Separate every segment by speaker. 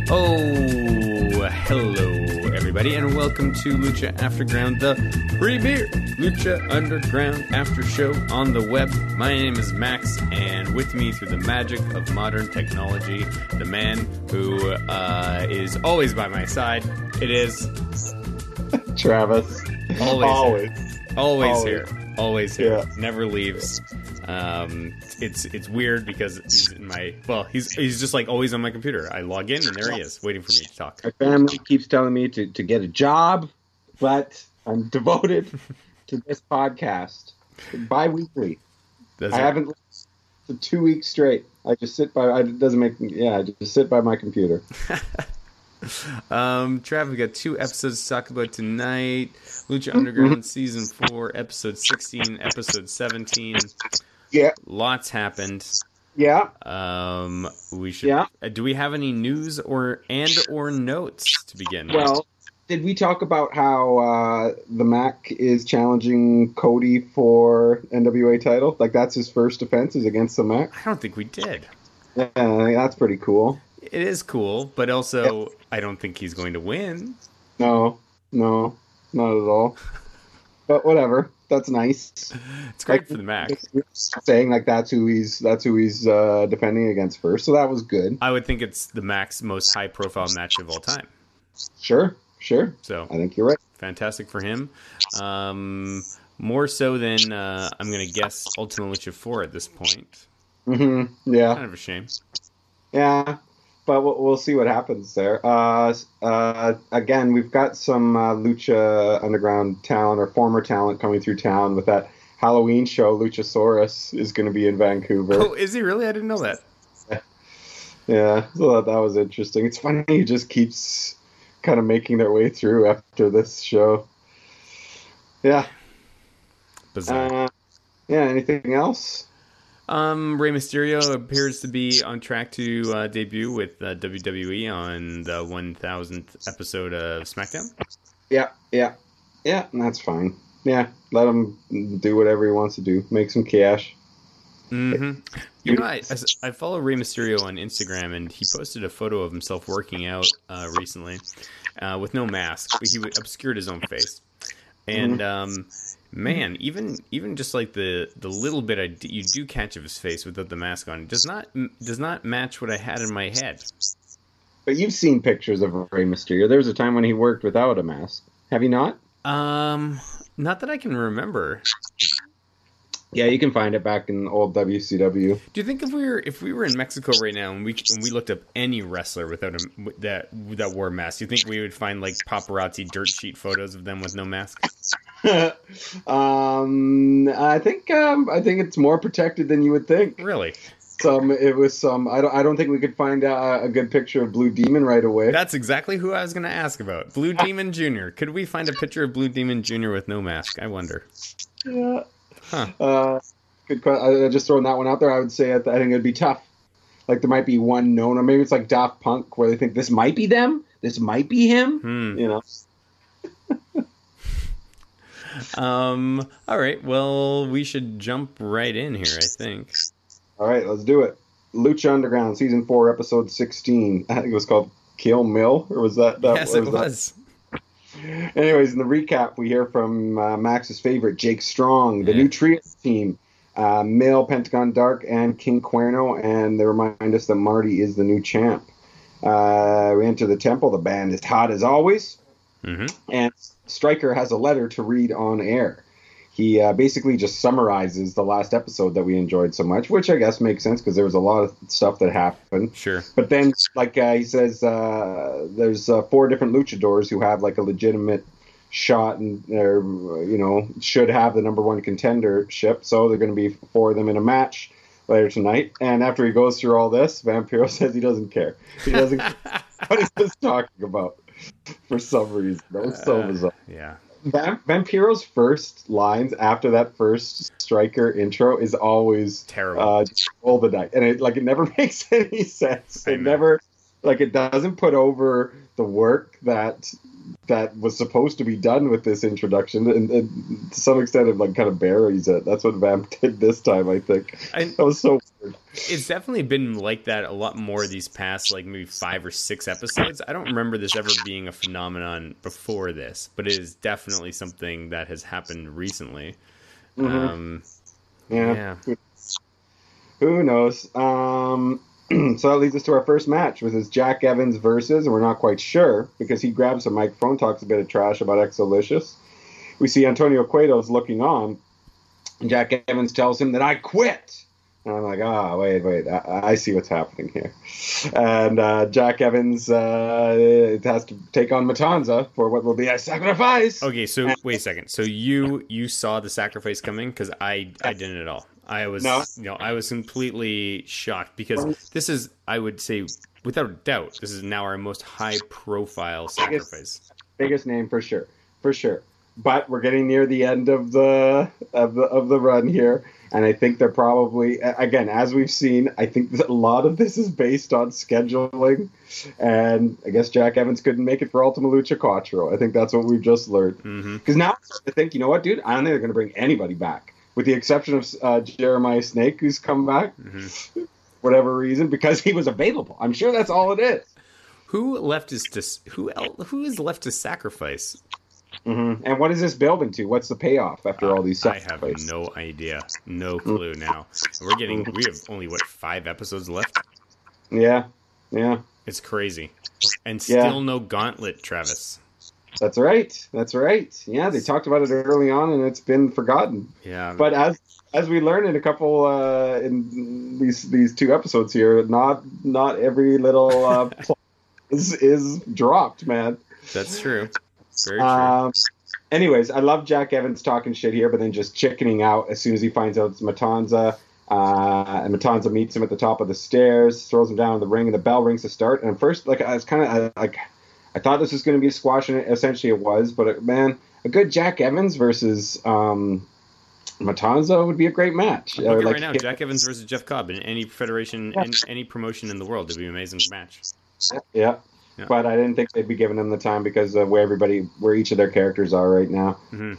Speaker 1: Oh, hello, everybody, and welcome to Lucha Afterground, the premier Lucha Underground after show on the web. My name is Max, and with me through the magic of modern technology, the man who is always by my side, it is...
Speaker 2: Travis.
Speaker 1: Always here. Always here.
Speaker 2: Yeah.
Speaker 1: Never leaves. It's weird because he's in my... Well, he's just like always on my computer. I log in and there he is, waiting for me to talk.
Speaker 2: My family keeps telling me to get a job, but I'm devoted to this podcast. Bi-weekly. I haven't listened for 2 weeks straight. I just sit by... I just sit by my computer.
Speaker 1: Trav, we got 2 episodes to talk about tonight. Lucha Underground Season 4, Episode 16, Episode 17.
Speaker 2: Yeah.
Speaker 1: Lots happened.
Speaker 2: Yeah.
Speaker 1: We should. Yeah. Do we have any news or notes to begin?
Speaker 2: Well, did we talk about how the Mac is challenging Cody for NWA title? Like, that's his first offense is against the Mac?
Speaker 1: I don't think we did.
Speaker 2: Yeah, that's pretty cool.
Speaker 1: It is cool, but also I don't think he's going to win.
Speaker 2: No, not at all. But whatever, that's nice.
Speaker 1: It's great for the Mac.
Speaker 2: Saying like that's who he's defending against first, so that was good.
Speaker 1: I would think it's the Mac's most high-profile match of all time.
Speaker 2: Sure.
Speaker 1: So
Speaker 2: I think you're right.
Speaker 1: Fantastic for him. More so than I'm going to guess Ultima Lucha 4 at this point.
Speaker 2: Mm-hmm. Yeah.
Speaker 1: Kind of a shame.
Speaker 2: Yeah. But we'll see what happens there. Again, we've got some Lucha Underground talent or former talent coming through town with that Halloween show. Luchasaurus is going to be in Vancouver.
Speaker 1: Oh, is he really? I didn't know that.
Speaker 2: Yeah, so that was interesting. It's funny, he just keeps kind of making their way through after this show. Yeah.
Speaker 1: Bizarre.
Speaker 2: Anything else?
Speaker 1: Rey Mysterio appears to be on track to debut with WWE on the 1000th episode of SmackDown. Yeah,
Speaker 2: and that's fine. Yeah, let him do whatever he wants to do. Make some cash.
Speaker 1: Mm-hmm. You know, I follow Rey Mysterio on Instagram, and he posted a photo of himself working out recently with no mask. He obscured his own face. And... Man, even just like the little bit you do catch of his face without the mask on does not match what I had in my head.
Speaker 2: But you've seen pictures of Rey Mysterio. There was a time when he worked without a mask. Have you not?
Speaker 1: Not that I can remember.
Speaker 2: Yeah, you can find it back in old WCW.
Speaker 1: Do you think if we were in Mexico right now and we looked up any wrestler without that wore a mask, do you think we would find like paparazzi dirt sheet photos of them with no mask?
Speaker 2: I think it's more protected than you would think.
Speaker 1: Really?
Speaker 2: I don't think we could find a good picture of Blue Demon right away.
Speaker 1: That's exactly who I was going to ask about. Blue Demon Jr. Could we find a picture of Blue Demon Jr. with no mask? I wonder.
Speaker 2: Yeah.
Speaker 1: Huh.
Speaker 2: Good question. Just throwing that one out there, I would say I think it'd be tough. Like there might be one known, or maybe it's like Daft Punk, where they think this might be them, this might be him. You
Speaker 1: know. All right. Well, we should jump right in here, I think.
Speaker 2: All right, let's do it. Lucha Underground, Season 4, Episode 16. I think it was called Kill Mill, or was that?
Speaker 1: Yes, it was.
Speaker 2: Anyways, in the recap, we hear from Max's favorite, Jake Strong, the new trio team, Mill, Pentagon Dark, and King Cuerno, and they remind us that Marty is the new champ. We enter the temple. The band is hot as always, and Stryker has a letter to read on air. He basically just summarizes the last episode that we enjoyed so much, which I guess makes sense because there was a lot of stuff that happened.
Speaker 1: Sure.
Speaker 2: But then, like he says, there's 4 different luchadors who have like a legitimate shot and should have the number 1 contendership. So they're going to be 4 of them in a match later tonight. And after he goes through all this, Vampiro says he doesn't care. He doesn't care what he's talking about for some reason. That was so bizarre.
Speaker 1: Yeah.
Speaker 2: Vampiro's first lines after that first Stryker intro is always
Speaker 1: terrible.
Speaker 2: Roll the dice, and it never makes any sense. It never it doesn't put over the work that was supposed to be done with this introduction, and to some extent it kind of buries it. That's what Vamp did this time, I think. That was so
Speaker 1: It's definitely been like that a lot more these past, like, maybe 5 or 6 episodes. I don't remember this ever being a phenomenon before this, but it is definitely something that has happened recently.
Speaker 2: Yeah. Who knows? So that leads us to our first match, which is Jack Evans versus, and we're not quite sure, because he grabs a microphone, talks a bit of trash about Exolicious. We see Antonio Cueto's looking on, and Jack Evans tells him that I quit. And I'm like, wait, I see what's happening here. And Jack Evans has to take on Matanza for what will be a sacrifice.
Speaker 1: Okay, so wait a second. So you saw the sacrifice coming? Because I didn't at all. I was I was completely shocked because this is, I would say, without a doubt, this is now our most high-profile sacrifice.
Speaker 2: Biggest name for sure. But we're getting near the end of the run here, and I think they're probably, again, as we've seen, I think that a lot of this is based on scheduling, and I guess Jack Evans couldn't make it for Ultima Lucha 4. I think that's what we've just learned. Because now I think, you know what, dude, I don't think they're going to bring anybody back, with the exception of Jeremiah Snake, who's come back, whatever reason, because he was available. I'm sure that's all it is.
Speaker 1: Who is left to sacrifice?
Speaker 2: And what is this building to? What's the payoff after all these sacrifices?
Speaker 1: I have no idea. No clue now. We have only, 5 episodes left?
Speaker 2: Yeah.
Speaker 1: It's crazy. And still no gauntlet, Travis.
Speaker 2: That's right. Yeah, they talked about it early on, and it's been forgotten.
Speaker 1: Yeah.
Speaker 2: But as we learned in a couple in these 2 episodes here, not every little is dropped, man.
Speaker 1: That's true. Very true.
Speaker 2: Anyways, I love Jack Evans talking shit here, but then just chickening out as soon as he finds out it's Matanza. And Matanza meets him at the top of the stairs, throws him down in the ring, and the bell rings to start. And at first, I thought this was going to be a squash, and essentially it was. But man, a good Jack Evans versus Matanza would be a great match.
Speaker 1: Look at right now, Jack Evans versus Jeff Cobb in any federation, any promotion in the world. It'd be an amazing match.
Speaker 2: Yeah. But I didn't think they'd be giving them the time because of where each of their characters are right now.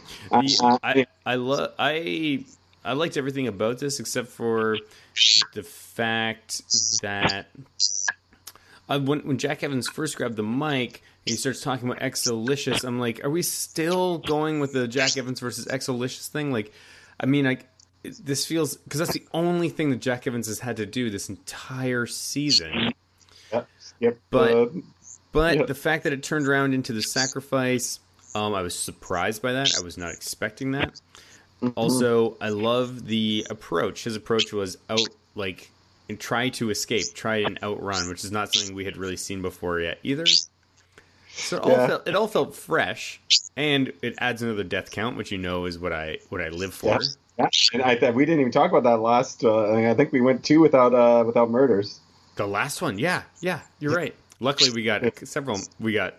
Speaker 1: I liked everything about this except for the fact that when Jack Evans first grabbed the mic, he starts talking about Exolicious. I'm like, are we still going with the Jack Evans versus Exolicious thing? Like, I mean, this feels, because that's the only thing that Jack Evans has had to do this entire season.
Speaker 2: Yep.
Speaker 1: But the fact that it turned around into the sacrifice, I was surprised by that. I was not expecting that. Also, I love the approach. His approach was try to escape, try and outrun, which is not something we had really seen before yet either. So it all felt fresh, and it adds another death count, which is what I live for.
Speaker 2: Yeah. And we didn't even talk about that last. I think we went 2 without murders.
Speaker 1: The last one, yeah, you're right. Luckily, we got several. We got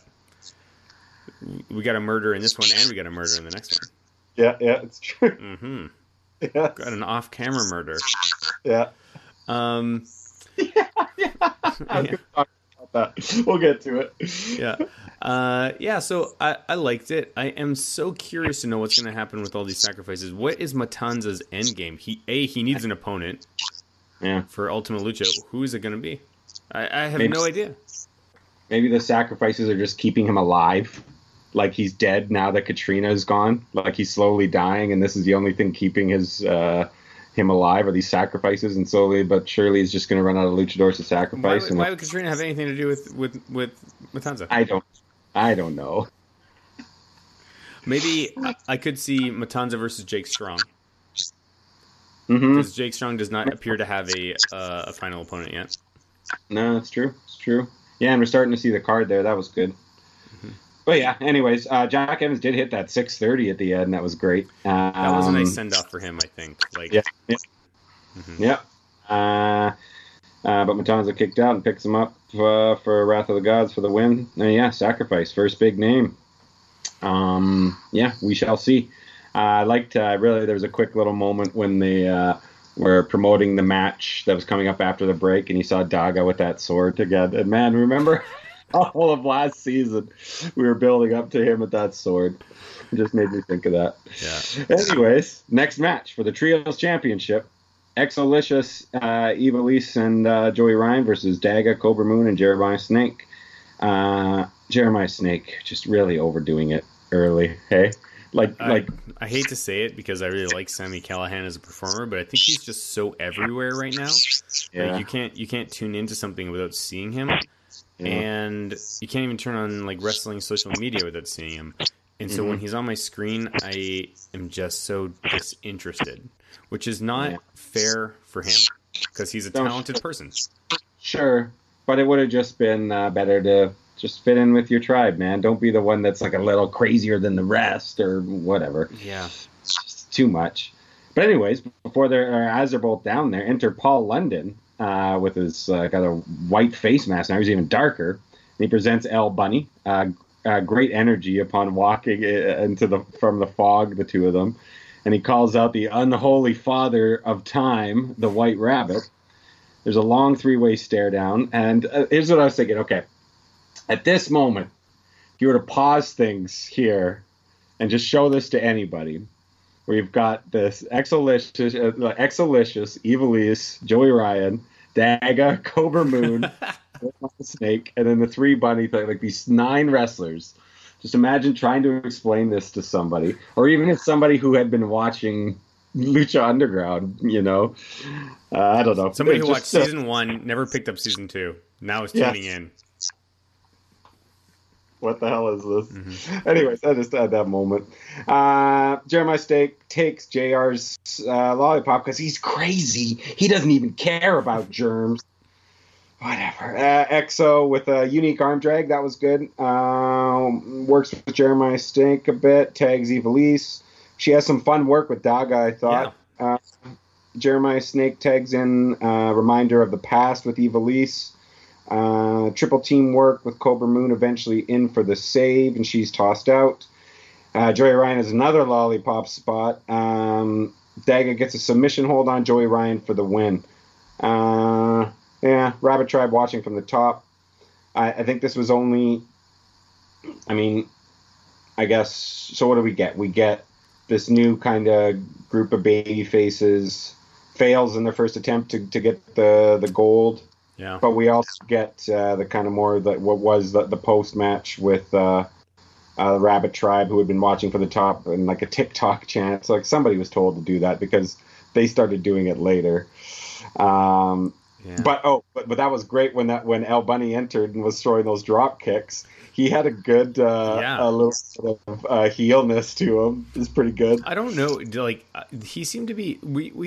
Speaker 1: a murder in this one, and we got a murder in the next one.
Speaker 2: Yeah, it's true.
Speaker 1: Yeah. Got an off-camera murder.
Speaker 2: Yeah.
Speaker 1: Yeah.
Speaker 2: I was talk about that. We'll get to it.
Speaker 1: Yeah. So I liked it. I am so curious to know what's going to happen with all these sacrifices. What is Matanza's end game? He needs an opponent.
Speaker 2: Yeah.
Speaker 1: For Ultima Lucha, who is it going to be? I have no idea.
Speaker 2: Maybe the sacrifices are just keeping him alive. Like he's dead now that Katrina is gone. Like he's slowly dying, and this is the only thing keeping him alive are these sacrifices. And slowly but surely he's just going to run out of luchadors to sacrifice.
Speaker 1: Why would Katrina have anything to do with Matanza?
Speaker 2: I don't know.
Speaker 1: Maybe I could see Matanza versus Jake Strong. Because Jake Strong does not appear to have a final opponent yet.
Speaker 2: No, it's true. It's true. Yeah, and we're starting to see the card there. That was good. But yeah, anyways, Jack Evans did hit that 6:30 at the end. And that was great.
Speaker 1: That was a nice send off for him, I think.
Speaker 2: Yeah. But Matanza kicked out and picks him up for Wrath of the Gods for the win. And sacrifice, first big name. We shall see. I liked, really, there was a quick little moment when they were promoting the match that was coming up after the break, and you saw Daga with that sword together. And man, remember all of last season, we were building up to him with that sword. It just made me think of that.
Speaker 1: Yeah.
Speaker 2: Anyways, next match for the Trios Championship. Exolicious, Evilise, and Joey Ryan versus Daga, Cobra Moon, and Jeremiah Snake. Jeremiah Snake just really overdoing it early. Hey,
Speaker 1: I hate to say it because I really like Sami Callihan as a performer, but I think he's just so everywhere right now.
Speaker 2: yeah,
Speaker 1: Like you can't tune into something without seeing him,
Speaker 2: yeah.
Speaker 1: and you can't even turn on like wrestling social media without seeing him. And so when he's on my screen, I am just so disinterested, which is not fair for him because he's a talented person.
Speaker 2: Sure, but it would have just been better to just fit in with your tribe, man. Don't be the one that's like a little crazier than the rest or whatever.
Speaker 1: Yeah,
Speaker 2: it's just too much. But anyways, as they're both down there, enter Paul London with his got a white face mask. Now he's even darker. And he presents El Bunny. Great energy upon walking from the fog, the two of them, and he calls out the unholy father of time, the White Rabbit. There's a long three-way stare down, and here's what I was thinking. Okay, at this moment, if you were to pause things here and just show this to anybody, we've got this Exolicious, Evilise, Joey Ryan, Daga, Cobra Moon, Snake, and then the three bunny thing, like these 9 wrestlers. Just imagine trying to explain this to somebody, or even if somebody who had been watching Lucha Underground, I don't know.
Speaker 1: Somebody who watched season 1, never picked up season 2, now is tuning in.
Speaker 2: What the hell is this? Mm-hmm. Anyways, I just had that moment. Jeremiah Snake takes JR's lollipop because he's crazy. He doesn't even care about germs. Whatever. EXO with a unique arm drag. That was good. Works with Jeremiah Snake a bit. Tags Evilise. She has some fun work with Daga, I thought. Yeah. Jeremiah Snake tags in reminder of the past with Evilise. Triple team work with Cobra Moon eventually in for the save, and she's tossed out. Joey Ryan has another lollipop spot. Daga gets a submission hold on Joey Ryan for the win. Rabbit Tribe watching from the top. I think this was only, I guess, so what do we get? We get this new kind of group of baby faces, fails in their first attempt to get the gold.
Speaker 1: Yeah.
Speaker 2: But we also get the kind of more what was the post match with the Rabbit Tribe, who had been watching for the top, and like a TikTok chant. So like somebody was told to do that because they started doing it later. But that was great when El Bunny entered and was throwing those drop kicks. He had a good a little sort of heelness to him. It's pretty good.
Speaker 1: I don't know, like he seemed to be.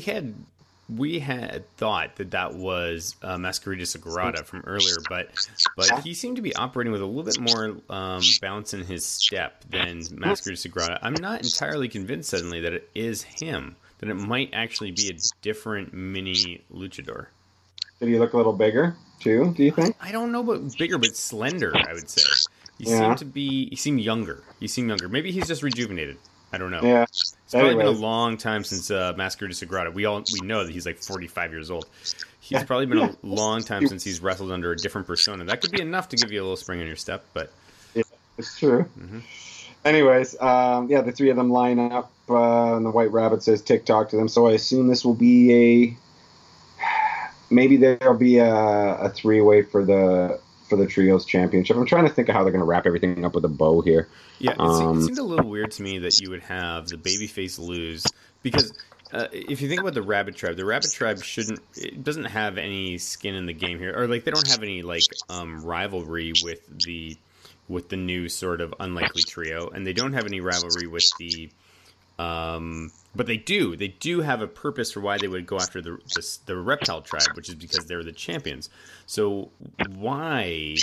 Speaker 1: We had thought that was Masquerita Sagrada from earlier, but he seemed to be operating with a little bit more bounce in his step than Masquerita Sagrada. I'm not entirely convinced suddenly that it is him. That it might actually be a different mini luchador.
Speaker 2: Did he look a little bigger too? Do you think?
Speaker 1: I don't know, but bigger, but slender. I would say he seemed younger. He seemed younger. Maybe he's just rejuvenated. I don't know.
Speaker 2: Yeah.
Speaker 1: It's probably been a long time since Masquerita Sagrada. We know that he's like 45 years old. He's probably been a long time since he's wrestled under a different persona. That could be enough to give you a little spring in your step, but
Speaker 2: yeah, it's true.
Speaker 1: Mm-hmm.
Speaker 2: Anyways, the three of them line up, and the White Rabbit says TikTok to them. So I assume this will be maybe there'll be a 3-way for the Trios Championship. I'm trying to think of how they're going to wrap everything up with a bow here.
Speaker 1: Yeah, it seemed a little weird to me that you would have the babyface lose because if you think about the Rabbit Tribe doesn't have any skin in the game here, or like they don't have any like rivalry with the new sort of unlikely trio, and they don't have any rivalry with the but they do have a purpose for why they would go after the Reptile Tribe, which is because they're the champions. So why,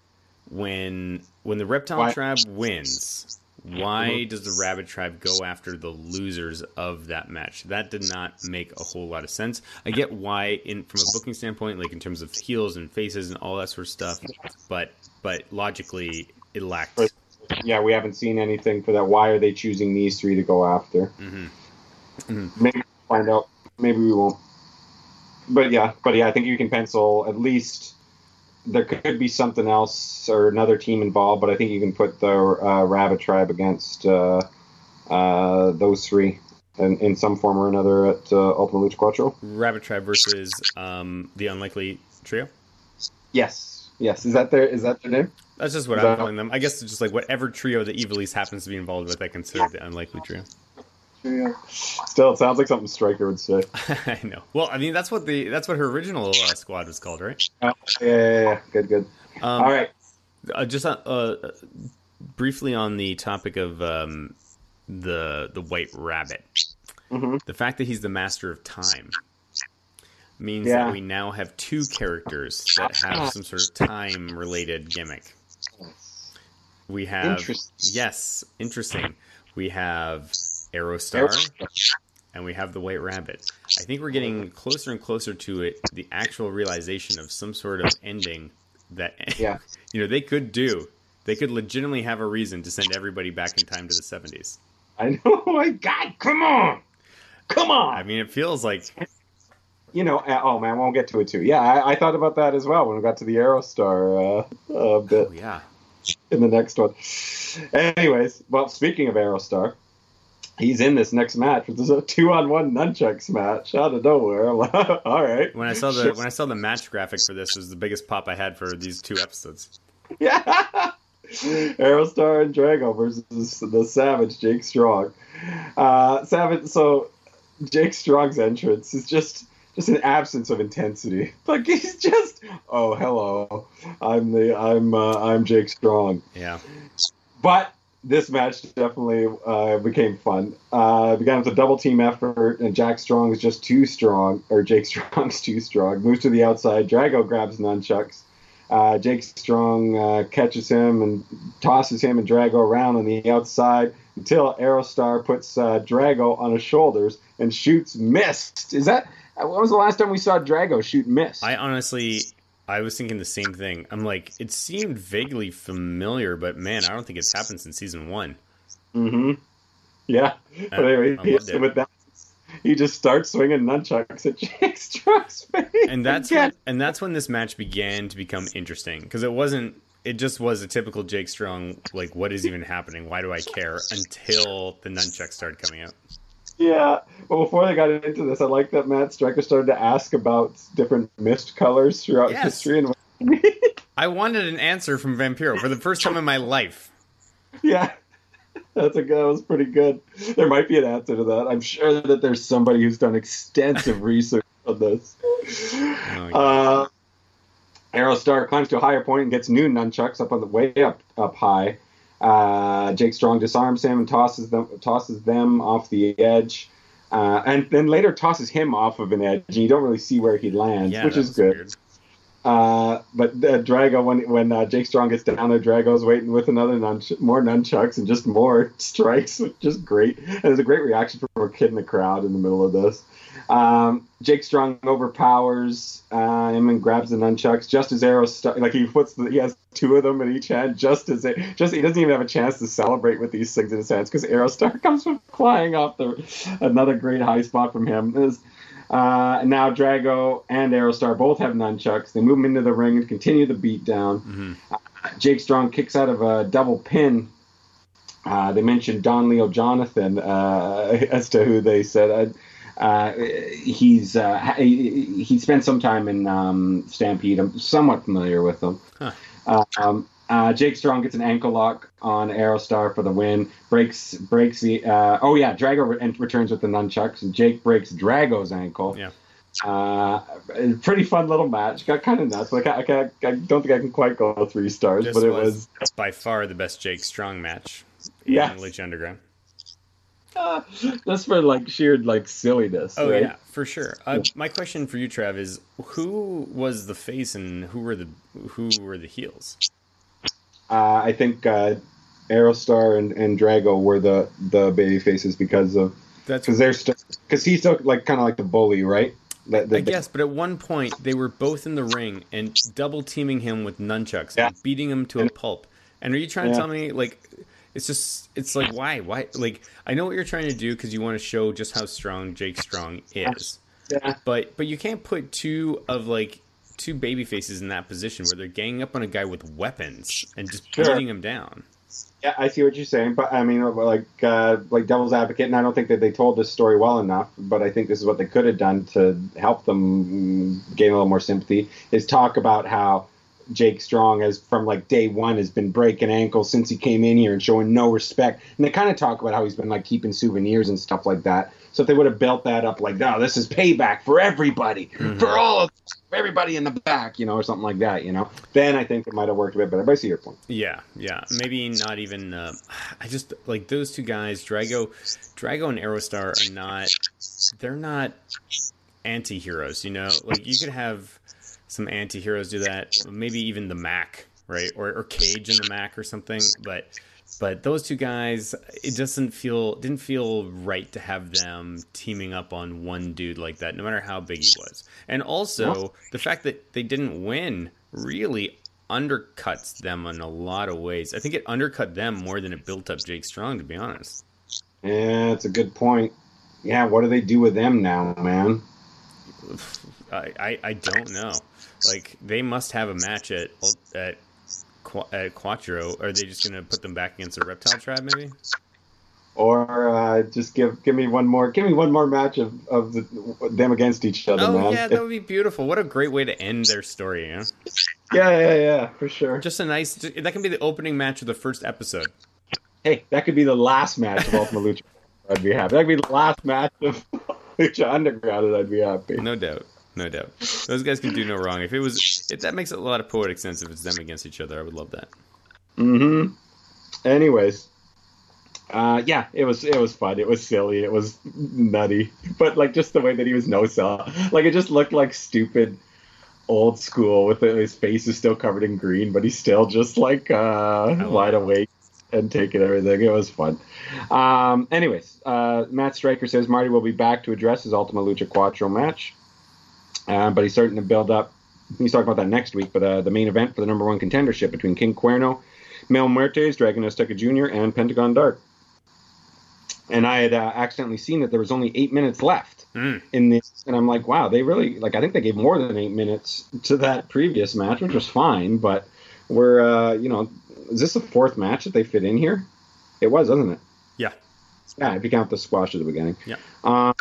Speaker 1: when the Reptile Tribe wins, why does the Rabbit Tribe go after the losers of that match? That did not make a whole lot of sense. I get why, from a booking standpoint, like in terms of heels and faces and all that sort of stuff, but logically it lacked.
Speaker 2: Yeah, we haven't seen anything for that. Why are they choosing these three to go after?
Speaker 1: Mm-hmm. Mm-hmm.
Speaker 2: Maybe we'll find out. Maybe we won't. But yeah, I think you can pencil at least there could be something else or another team involved, but I think you can put the Rabbit Tribe against those three in some form or another at Ultimate Lucha Quattro.
Speaker 1: Rabbit Tribe versus the Unlikely Trio.
Speaker 2: Yes. Is that their name?
Speaker 1: That's just what I'm calling them. I guess it's just like whatever trio that Ivelisse happens to be involved with, I consider the Unlikely Trio.
Speaker 2: Yeah. Still, it sounds like something Stryker would say.
Speaker 1: I know. Well, I mean, that's what her original squad was called, right?
Speaker 2: Yeah. Good. All right.
Speaker 1: Just briefly on the topic of the White Rabbit, the fact that he's the master of time means that we now have two characters that have some sort of time-related gimmick. We have interesting. We have Aerostar, and we have the White Rabbit. I think we're getting closer and closer to it, the actual realization of some sort of ending that they could do. They could legitimately have a reason to send everybody back in time to the 70s.
Speaker 2: I know. My God, come on.
Speaker 1: I mean, it feels like...
Speaker 2: oh man, we'll get to it too. Yeah, I thought about that as well when we got to the Aerostar bit.
Speaker 1: Oh, yeah.
Speaker 2: In the next one. Anyways, well, speaking of Aerostar, he's in this next match. This is a 2-on-1 nunchucks match out of nowhere. All right.
Speaker 1: When I saw the match graphic for this, it was the biggest pop I had for these 2 episodes.
Speaker 2: Yeah. Aerostar and Drago versus the Savage Jake Strong. Savage. So Jake Strong's entrance is just an absence of intensity. Like he's just, oh hello, I'm Jake Strong.
Speaker 1: Yeah.
Speaker 2: But this match definitely became fun. It began with a double team effort, and Jake Strong's too strong. Moves to the outside. Drago grabs nunchucks. Jake Strong catches him and tosses him and Drago around on the outside until Aerostar puts Drago on his shoulders and shoots missed. When was the last time we saw Drago shoot missed?
Speaker 1: I was thinking the same thing. I'm like, it seemed vaguely familiar, but man, I don't think it's happened since season 1.
Speaker 2: Mm-hmm. Yeah. But anyway, with that, he just starts swinging nunchucks at Jake Strong's face.
Speaker 1: And that's when this match began to become interesting, because it just was a typical Jake Strong, like, what is even happening? Why do I care? Until the nunchucks started coming out.
Speaker 2: Yeah. Well, before they got into this, I like that Matt Stryker started to ask about different mist colors throughout history. And
Speaker 1: I wanted an answer from Vampiro for the first time in my life.
Speaker 2: Yeah. That was pretty good. There might be an answer to that. I'm sure that there's somebody who's done extensive research on this. Aerostar climbs to a higher point and gets new nunchucks up on the way up high. Jake Strong disarms him and tosses them off the edge, and then later tosses him off of an edge. And you don't really see where he lands, which is good. Weird. But Drago, when Jake Strong gets down there, Drago's waiting with more nunchucks and just more strikes, which is great. And there's a great reaction from a kid in the crowd in the middle of this. Jake Strong overpowers him and grabs the nunchucks just as Aerostar, like he has 2 of them in each hand, he doesn't even have a chance to celebrate with these things in his hands because Aerostar comes flying off another great high spot from him. And now Drago and Aerostar both have nunchucks. They move him into the ring and continue the beatdown. Mm-hmm. Jake Strong kicks out of a double pin. They mentioned Don Leo Jonathan as to who they said. He spent some time in Stampede. I'm somewhat familiar with him. Huh. Jake Strong gets an ankle lock on Aerostar for the win. Breaks the. Drago returns with the nunchucks, and Jake breaks Drago's ankle.
Speaker 1: Yeah.
Speaker 2: Pretty fun little match. Got kind of nuts. Like I don't think I can quite go 3 stars, but it was
Speaker 1: by far the best Jake Strong match in Lucha Underground.
Speaker 2: Just for sheer silliness.
Speaker 1: Oh
Speaker 2: right?
Speaker 1: Yeah, for sure. My question for you, Trav, is who was the face and who were the heels?
Speaker 2: I think Aerostar and Drago were the baby faces because he's still kind of like the bully, right?
Speaker 1: I guess, but at one point they were both in the ring and double teaming him with nunchucks and beating him to a pulp. And are you trying to tell me it's like why? Like, I know what you're trying to do because you want to show just how strong Jake Strong is.
Speaker 2: Yeah.
Speaker 1: But you can't put two baby faces in that position where they're ganging up on a guy with weapons and just beating him down.
Speaker 2: Yeah, I see what you're saying, but I mean, like devil's advocate, and I don't think that they told this story well enough. But I think this is what they could have done to help them gain a little more sympathy: is talk about how Jake Strong has, from like day one, has been breaking ankles since he came in here and showing no respect. And they kind of talk about how he's been like keeping souvenirs and stuff like that. So if they would have built that up like, no, this is payback for everybody, for all of everybody in the back, or something like that, then I think it might have worked a bit better. But I see your point.
Speaker 1: Yeah. Maybe not even. I just like those two guys, Drago and Aerostar are not. They're not anti-heroes. Like you could have some anti-heroes do that. Maybe even the Mac, right, or Cage and the Mac or something, But those two guys, it didn't feel right to have them teaming up on one dude like that, no matter how big he was. And also, the fact that they didn't win really undercuts them in a lot of ways. I think it undercut them more than it built up Jake Strong, to be honest.
Speaker 2: Yeah, that's a good point. Yeah, what do they do with them now, man?
Speaker 1: I don't know. Like, they must have a match at Quattro. Are they just going to put them back against the Reptile Tribe, maybe?
Speaker 2: Or just give me one more match of them against each other, man.
Speaker 1: Oh yeah, that would be beautiful. What a great way to end their story,
Speaker 2: Yeah, for sure.
Speaker 1: Just that can be the opening match of the first episode.
Speaker 2: Hey, that could be the last match of Ultima Lucha. I'd be happy. That could be the last match of Lucha Underground, and I'd be happy.
Speaker 1: No doubt. Those guys can do no wrong. If that makes a lot of poetic sense. If it's them against each other, I would love that.
Speaker 2: Mm-hmm. Anyways, yeah, it was fun. It was silly. It was nutty, but like just the way that he was no sell, like it just looked like stupid old school. With his face is still covered in green, but he's still just like wide awake and taking everything. It was fun. Anyways, Matt Stryker says Marty will be back to address his Ultima Lucha Quattro match. But he's starting to build up. He's talking about that next week. But the main event for the number one contendership between King Cuerno, Mil Muertes, Dragon Azteca Jr., and Pentagon Dark. And I had accidentally seen that there was only 8 minutes left in this. And I'm like, wow, they really, I think they gave more than 8 minutes to that previous match, which was fine. But we're, is this the fourth match that they fit in here? It was, wasn't it?
Speaker 1: Yeah.
Speaker 2: Yeah, if you count the squash at the beginning.
Speaker 1: Yeah.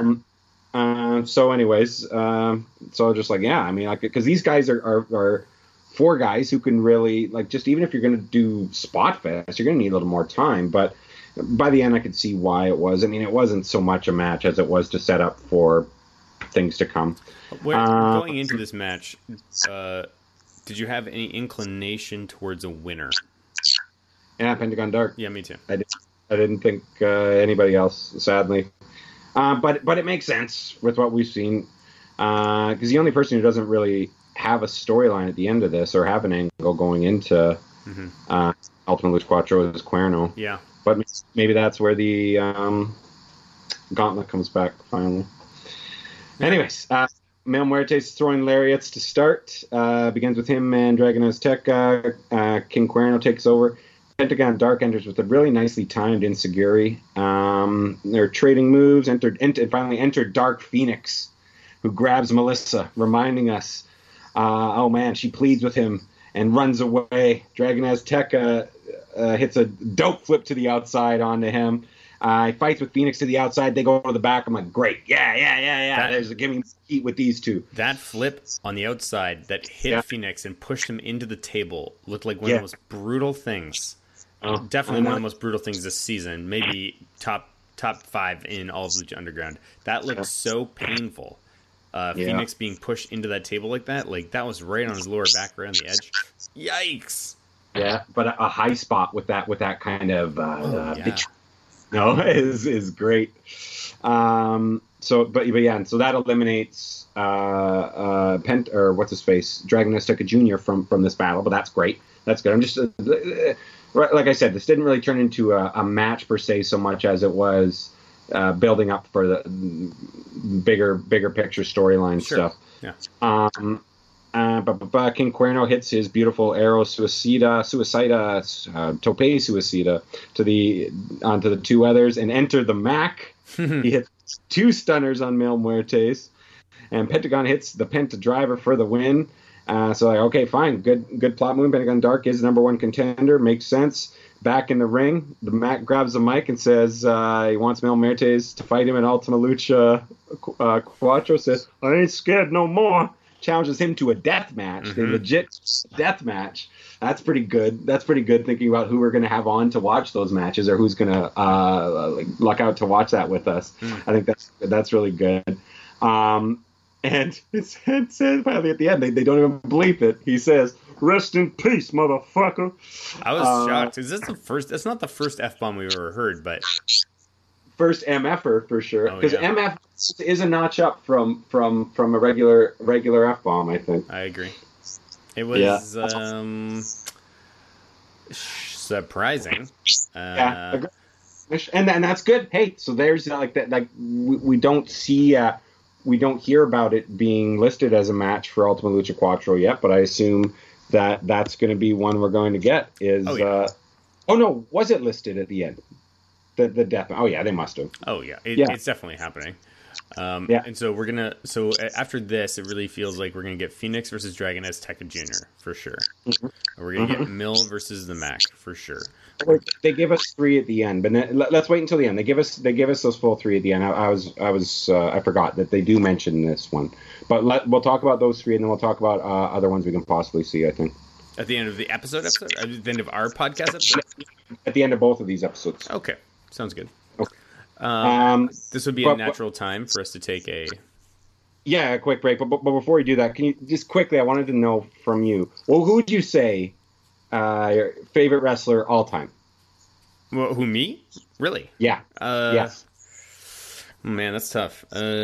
Speaker 2: So anyways, so just like, yeah, I mean, because these guys are four guys who can really, just even if you're going to do Spot Fest, you're going to need a little more time. But by the end, I could see why it was. I mean, it wasn't so much a match as it was to set up for things to come.
Speaker 1: Going into this match, did you have any inclination towards a winner?
Speaker 2: Yeah, Pentagon Dark.
Speaker 1: Yeah, me too.
Speaker 2: I didn't think anybody else, sadly. But it makes sense with what we've seen, because the only person who doesn't really have a storyline at the end of this or have an angle going into Ultima Lucha Quattro is Cuerno.
Speaker 1: Yeah.
Speaker 2: But maybe that's where the gauntlet comes back finally. Anyways, Mil Muertes throwing lariats to start. Begins with him and Dragon Azteca. King Cuerno takes over. Pentagon Dark enters with a really nicely timed Enziguri. They're trading moves. Finally entered Dark Phoenix, who grabs Melissa, reminding us, oh man, she pleads with him and runs away. Dragon Azteca hits a dope flip to the outside onto him. He fights with Phoenix to the outside. They go to the back. I'm like, great. Yeah. There's giving heat with these two.
Speaker 1: That flip on the outside that hit Phoenix and pushed him into the table looked like one of the most brutal things. Definitely one of the most brutal things this season. Maybe top 5 in all of Lucha Underground. That looked so painful. Phoenix being pushed into that table like that was right on his lower back, right on the edge. Yikes!
Speaker 2: Yeah, but a high spot with that kind of is great. So that eliminates what's his face, Dragon Azteca Jr. from this battle, but that's great. That's good. I'm just like I said, this didn't really turn into a match per se so much as it was building up for the bigger picture storyline stuff.
Speaker 1: Yeah.
Speaker 2: King Cuerno hits his beautiful arrow suicida, tope suicida onto the two others and enter the Mac. He hits 2 stunners on Mil Muertes, and Pentagon hits the Penta Driver for the win. Okay, fine, good plot move. Pentagon Dark is the number one contender, makes sense. back in the ring, the Mac grabs the mic and says he wants Mil Muertes to fight him in Ultima Lucha. Quattro says, I ain't scared no more. Challenges him to a death match.
Speaker 1: Mm-hmm.
Speaker 2: The legit death match. That's pretty good. That's pretty good thinking about who we're going to have on to watch those matches or who's going to luck out to watch that with us. I think that's really good. And it says finally at the end, they don't even bleep it. He says, rest in peace, motherfucker.
Speaker 1: I was shocked. Is this the first? That's not the first F-bomb we've ever heard, but
Speaker 2: first MFer for sure. Because
Speaker 1: yeah.
Speaker 2: MF is a notch up from a regular F-bomb, I think.
Speaker 1: I agree. It was surprising.
Speaker 2: Yeah, and that's good. Hey, so there's like that. Like we don't see. We don't hear about it being listed as a match for Ultima Lucha Quattro yet, but I assume that's going to be one we're going to get. Oh no, was it listed at the end? The death. Oh yeah, they must have.
Speaker 1: Oh yeah, it's definitely happening. And so we're gonna. So after this, it really feels like we're gonna get Phoenix versus Dragon Azteca Jr. for sure. Mm-hmm. We're gonna get Mil versus the Mac for sure.
Speaker 2: They give us 3 at the end, but let's wait until the end. They give us those full 3 at the end. I forgot that they do mention this one, but we'll talk about those 3, and then we'll talk about other ones we can possibly see. I think
Speaker 1: at the end of the episode, at the end of our podcast episode,
Speaker 2: at the end of both of these episodes.
Speaker 1: Okay, sounds good.
Speaker 2: Okay.
Speaker 1: This would be a natural time for us to take a
Speaker 2: quick break. But before we do that, can you just quickly? I wanted to know from you. Well, who would you say your favorite wrestler all time?
Speaker 1: Well, who, me? Really?
Speaker 2: Yeah. Yes.
Speaker 1: Man, that's tough.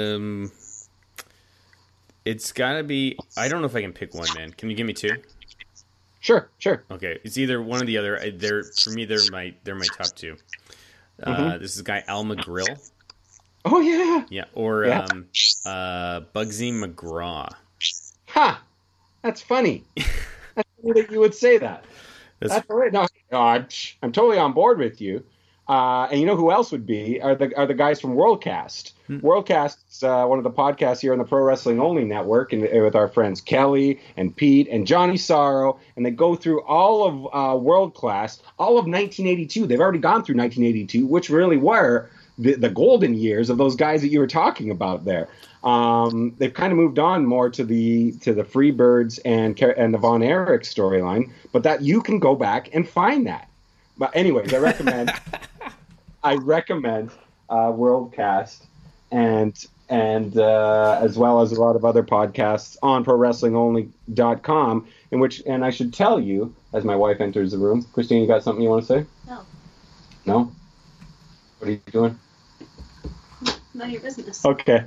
Speaker 1: It's gotta be. I don't know if I can pick one, man. Can you give me 2?
Speaker 2: Sure.
Speaker 1: Okay, it's either one or the other. For me. They're my top 2. This is a guy Al McGrill.
Speaker 2: Oh yeah.
Speaker 1: Yeah, or Bugsy McGraw.
Speaker 2: Ha! That's funny. That's funny that you would say that. That's right. No, I'm totally on board with you. And you know who else would be are the guys from Worldcast. Worldcast is one of the podcasts here on the Pro Wrestling Only Network, and with our friends Kelly and Pete and Johnny Sorrow, and they go through all of World Class, all of 1982. They've already gone through 1982, which really were the golden years of those guys that you were talking about there. They've kind of moved on more to the Freebirds and the Von Erich storyline, but that you can go back and find that. But anyways, I recommend Worldcast and as well as a lot of other podcasts on ProWrestlingOnly.com, and I should tell you, as my wife enters the room, Christine, you got something you want to say? No? What are you doing?
Speaker 3: None of your business.
Speaker 2: Okay.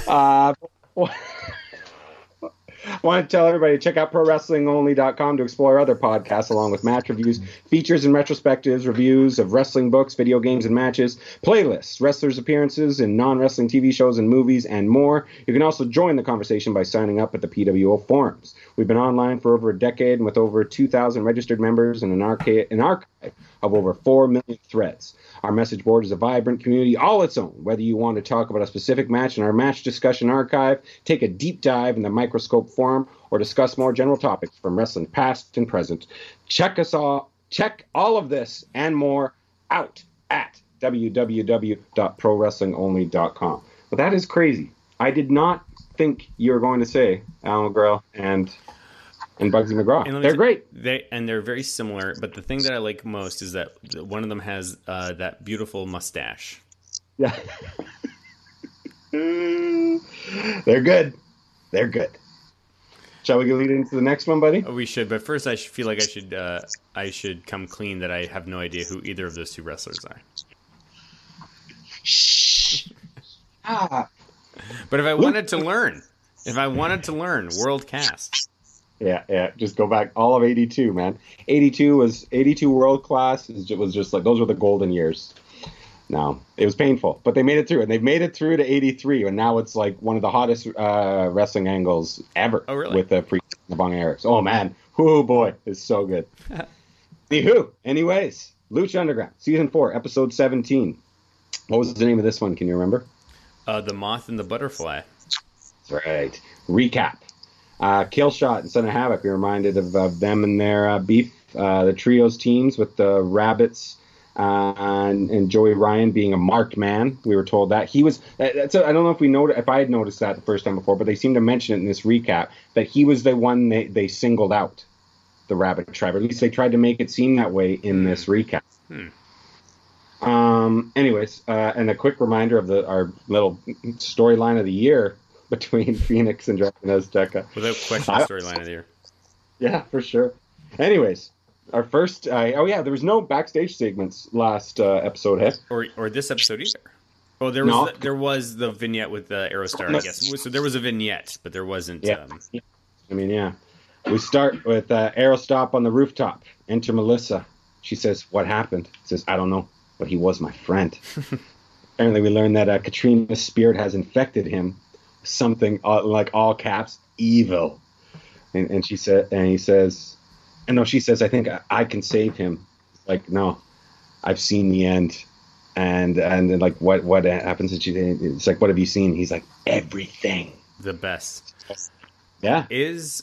Speaker 2: I want to tell everybody to check out ProWrestlingOnly.com to explore other podcasts along with match reviews, features and retrospectives, reviews of wrestling books, video games and matches, playlists, wrestlers' appearances in non-wrestling TV shows and movies, and more. You can also join the conversation by signing up at the PWO forums. We've been online for over a decade and with over 2,000 registered members and an archive of over 4 million threads. Our message board is a vibrant community all its own. Whether you want to talk about a specific match in our match discussion archive, take a deep dive in the Microscope forum, or discuss more general topics from wrestling past and present, check all of this and more out at www.prowrestlingonly.com. But that is crazy. I did not think you were going to say Al McGraw and Bugsy McGraw. They're great.
Speaker 1: They're very similar, but the thing that I like most is that one of them has that beautiful mustache.
Speaker 2: Yeah. They're good. Shall we lead into the next one, buddy?
Speaker 1: We should, but first I feel like I should come clean that I have no idea who either of those 2 wrestlers are. But if I wanted to learn, Worldcast.
Speaker 2: Yeah, just go back all of 82, man. 82 World Class was just like, those were the golden years. No, it was painful, but they made it through, and they've made it through to 83, and now it's like one of the hottest wrestling angles ever.
Speaker 1: Oh, really?
Speaker 2: With the Von Erichs. Oh, man. Oh, boy. It's so good. Anywho, anyways, Lucha Underground, Season 4, Episode 17. What was the name of this one? Can you remember?
Speaker 1: The Moth and the Butterfly.
Speaker 2: That's right. Recap. Killshot and Son of Havoc. We reminded of them and their beef the trios teams with the Rabbits and Joey Ryan being a marked man. We were told that he was. I don't know if I had noticed that the first time before, but they seem to mention it in this recap that he was the one they singled out, the Rabbit tribe. Or at least they tried to make it seem that way in this recap. Anyways, and a quick reminder of our little storyline of the year between Phoenix and Dragon Azteca.
Speaker 1: Without question, storyline of the year.
Speaker 2: Yeah, for sure. Anyways, our first. There was no backstage segments last episode, hey?
Speaker 1: Or this episode either. Oh, there was the vignette with Aerostar, I guess. So there was a vignette, but there wasn't.
Speaker 2: Yeah. We start with Aerostop on the rooftop. Enter Melissa. She says, "What happened?" He says, "I don't know, but he was my friend." Apparently, we learned that Katrina's spirit has infected him. Something like all caps, evil. And she said, and he says, and no, she says, "I think I can save him." Like, no, I've seen the end. And then, like, what happens? And it's like, "What have you seen?" He's like, "Everything."
Speaker 1: The best.
Speaker 2: Yeah.
Speaker 1: There's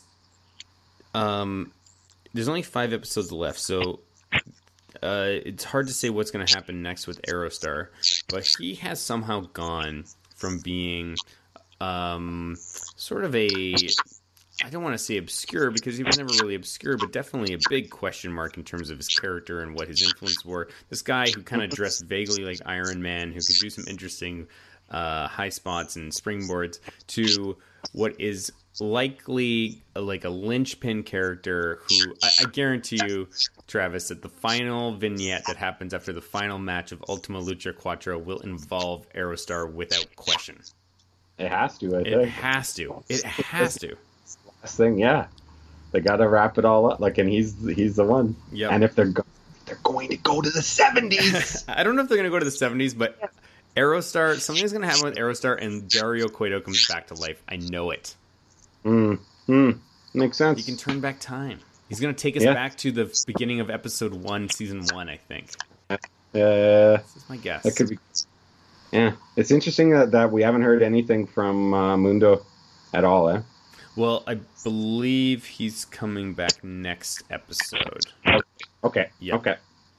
Speaker 1: only 5 episodes left, so it's hard to say what's going to happen next with Aerostar, but he has somehow gone from being sort of I don't want to say obscure, because he was never really obscure, but definitely a big question mark in terms of his character and what his influence were. This guy who kind of dressed vaguely like Iron Man, who could do some interesting high spots and springboards, to what is likely like a linchpin character who I guarantee you, Travis, that the final vignette that happens after the final match of Ultima Lucha Quattro will involve Aerostar without question.
Speaker 2: It has to, I think.
Speaker 1: It has to.
Speaker 2: Last thing, yeah. They got to wrap it all up. Like, and he's the one.
Speaker 1: Yep.
Speaker 2: And if they're going to go to the 70s.
Speaker 1: I don't know if they're going to go to the 70s, but Aerostar, something's going to happen with Aerostar, and Dario Cueto comes back to life. I know it.
Speaker 2: Makes sense.
Speaker 1: He can turn back time. He's going to take us back to the beginning of episode 1, season 1, I think. This is my guess.
Speaker 2: That could be. Yeah, it's interesting that we haven't heard anything from Mundo at all, eh?
Speaker 1: Well, I believe he's coming back next episode.
Speaker 2: Okay.
Speaker 1: Yep.
Speaker 2: Okay.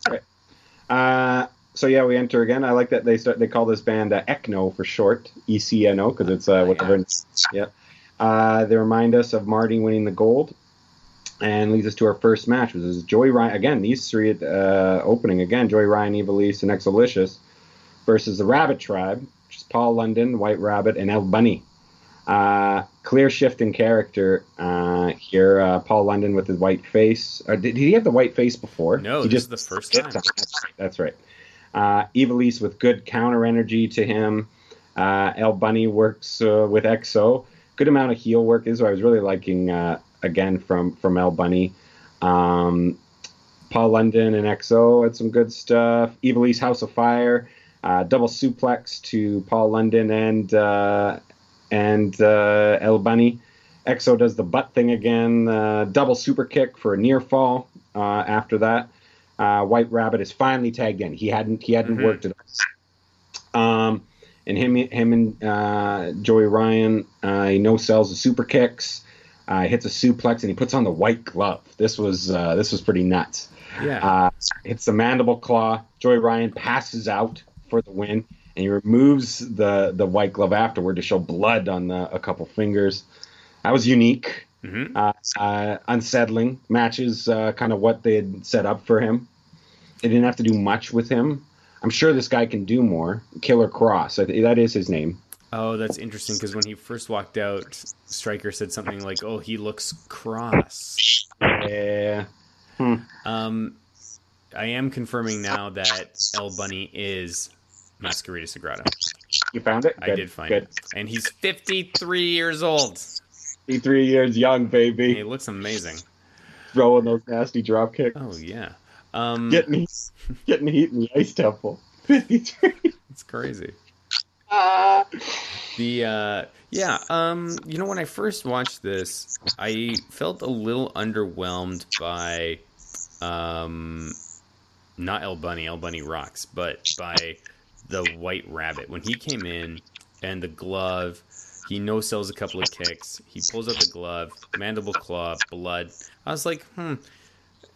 Speaker 2: So yeah, we enter again. I like that they call this band ECNO for short, ECNO, because it's whatever. Yeah. They remind us of Marty winning the gold, and leads us to our first match, which is Joey Ryan. Again, these three at opening again: Joey Ryan, Evilise, and Exolicious versus the Rabbit Tribe, which is Paul London, White Rabbit, and El Bunny. Clear shift in character here. Paul London with his white face. Did he have the white face before?
Speaker 1: No, this is the first time.
Speaker 2: That's right. Evilise with good counter energy to him. El Bunny works with Exo. Good amount of heel work. This is what I was really liking again from El Bunny. Paul London and Exo had some good stuff. Evilise House of Fire. Double suplex to Paul London and El Bunny. Exo does the butt thing again. Double super kick for a near fall. After that, White Rabbit is finally tagged in. He hadn't worked it. And him and Joey Ryan, he no sells the super kicks. Hits a suplex and he puts on the white glove. This was pretty nuts.
Speaker 1: Yeah.
Speaker 2: Hits the mandible claw. Joey Ryan passes out for the win. And he removes the white glove afterward to show blood on a couple fingers. That was unique. Mm-hmm. Unsettling. Matches kind of what they had set up for him. They didn't have to do much with him. I'm sure this guy can do more. Killer Cross. That is his name.
Speaker 1: Oh, that's interesting, because when he first walked out, Stryker said something like, "Oh, he looks cross."
Speaker 2: Yeah.
Speaker 1: I am confirming now that El Bunny is Masquerita Sagrada.
Speaker 2: You found it?
Speaker 1: I did find it. And he's 53 years old.
Speaker 2: 53 years young, baby.
Speaker 1: He looks amazing.
Speaker 2: Throwing those nasty drop kicks.
Speaker 1: Oh, yeah.
Speaker 2: Getting heat in the ice temple. 53.
Speaker 1: It's crazy. When I first watched this, I felt a little underwhelmed by not El Bunny rocks, but by the White Rabbit. When he came in and the glove, he no-sells a couple of kicks, he pulls out the glove, mandible claw, blood. I was like,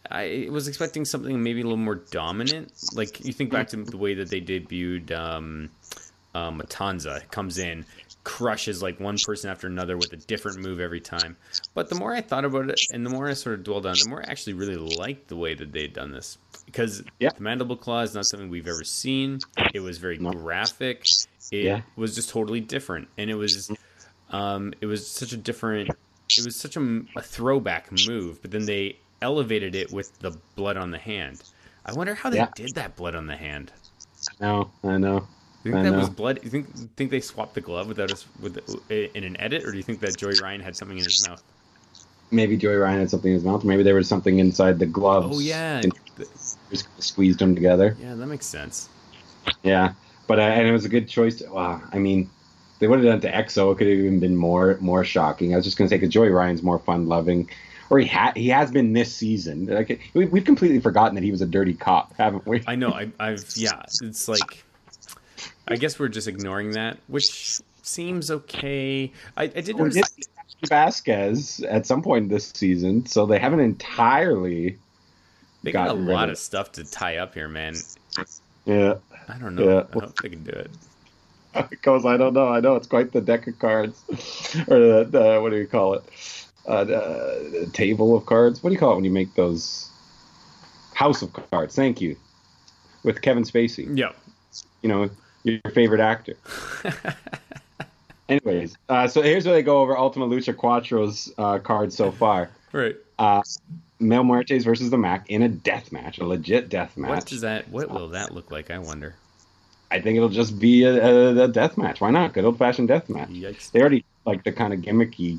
Speaker 1: I was expecting something maybe a little more dominant. Like, you think back to the way that they debuted Matanza. Comes in, crushes like one person after another with a different move every time. But the more I thought about it and the more I sort of dwelled on it, the more I actually really liked the way that they'd done this. Because the mandible claw is not something we've ever seen. It was very graphic. It was just totally different. And it was such a different... It was such a throwback move, but then they elevated it with the blood on the hand. I wonder how they did that blood on the hand.
Speaker 2: I know.
Speaker 1: You think that was blood? You think they swapped the glove in an edit, or do you think that Joey Ryan had something in his mouth?
Speaker 2: Maybe Joey Ryan had something in his mouth. Maybe there was something inside the gloves.
Speaker 1: Oh yeah,
Speaker 2: just squeezed them together.
Speaker 1: Yeah, that makes sense.
Speaker 2: Yeah, but and it was a good choice. I mean, they would have done it to EXO. It could have even been more shocking. I was just going to say because Joey Ryan's more fun-loving, or he has been this season. Like we've completely forgotten that he was a dirty cop, haven't we?
Speaker 1: I know. It's like, I guess we're just ignoring that, which seems okay. I did notice
Speaker 2: Vasquez at some point this season, so they haven't entirely.
Speaker 1: They got a lot of stuff to tie up here, man.
Speaker 2: Yeah.
Speaker 1: I don't know. Yeah. I hope they can do it.
Speaker 2: Because I don't know. I know it's quite the deck of cards, or the what do you call it? The table of cards. What do you call it when you make those? House of cards. Thank you. With Kevin Spacey.
Speaker 1: Yeah.
Speaker 2: You know, your favorite actor. Anyways, so here's where they go over Ultima Lucha Quattro's cards so far.
Speaker 1: Right.
Speaker 2: Mil Muertes versus the Mac in a death match, a legit death match.
Speaker 1: What will that look like? I wonder.
Speaker 2: I think it'll just be a death match. Why not? Good old fashioned death match.
Speaker 1: Yikes.
Speaker 2: They already like the kind of gimmicky